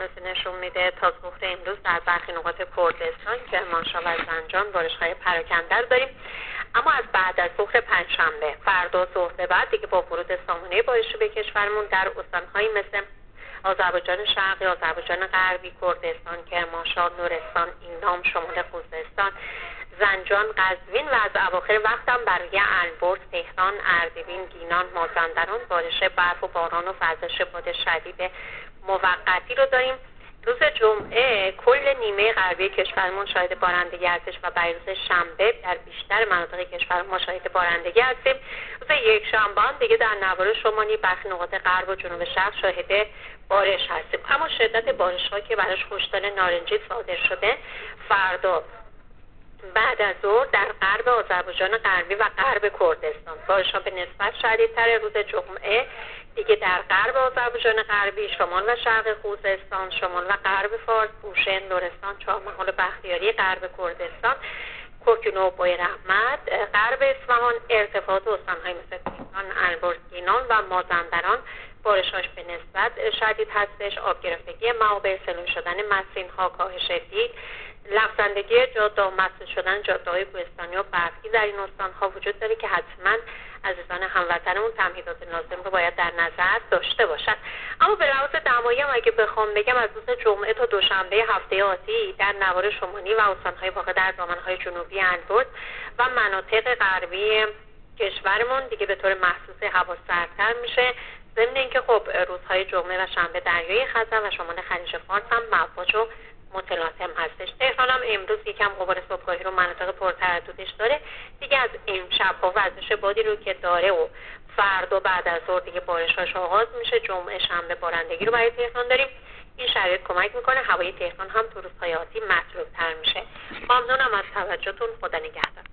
امروزی نشون میده تا ظهر امروز در برخی نقاط کردستان، کرمانشاه و زنجان بارش‌های پراکنده رو داریم. اما از بعد از ظهر پنجشنبه فردا ظهر به بعد دیگه با ورود سامانه بارشی به کشورمون در استان‌هایی مثل آذربایجان شرقی، آذربایجان غربی، کردستان، کرمانشاه، نورستان، ایلام، شمال خوزستان، زنجان، قزوین و از اواخر وقتم برای البرز، تهران، اردبیل، گیلان، مازندران بارش برف و باران و فضا باد شدید موقتی رو داریم. روز جمعه کل نیمه غربی کشورمون شاهد بارندگی هستش و برای روز شنبه در بیشتر مناطق کشورمون شاهد بارندگی هستیم. روز یک شنبه دیگه در نوار شمالی برخی نقاط غرب و جنوب شرق شاهد بارش هستیم. اما شدت بارش‌ها که براش هشدار نارنجی صادر شده فردا بعد از ظهر در غرب آذربایجان غربی و غرب کردستان بارش‌ها به نسبت شدیدتر. روز جمعه دیگه در غرب آذربایجان غربی، شمال و شرق خوزستان، شمال و غرب فارس، بوشهر، لرستان، چهارمحال و بختیاری، غرب کردستان، کوکنو و بویراحمد، غرب اصفهان، ارتفاعات استان‌های مثل تهران، البرز، گیلان و مازندران بارش‌هاش به نسبت شدید هستش. آب گرفتگی معابر، سیلون شدن مسیرها، کاهش دید، لغزندگی جاده و مسدود شدن جاده‌های کوهستانی و برفی در این استان‌ها وجود داره که حتما عزیزان هموطنمون تمهیدات لازم رو باید در نظر داشته باشن. اما به لحاظ دمایی هم اگه بخوام بگم از روز جمعه تا دوشنبه هفته آتی در نوار شمالی و استان‌های واقع در دامنه‌های جنوبی البرز و مناطق غربی کشورمون دیگه به طور محسوس هوا سردتر میشه. ضمن اینکه خب روزهای جمعه و شنبه دریای خزر و شمال خلیج فارس هم مواج و متلاطم هستش. تهران هم امروز یکم غبار صبحگاهی رو مناطق پرترددش داره. دیگه از امشب با وزش بادی رو که داره و فردا بعد از ظهر دیگه بارش‌هاش آغاز میشه. جمعه شنبه بارندگی رو برای تهران داریم. این شرایط کمک میکنه هوای تهران هم تو روزهای آتی مطلوب‌تر میشه. ممنونم از توجهتون. خدا نگهدار.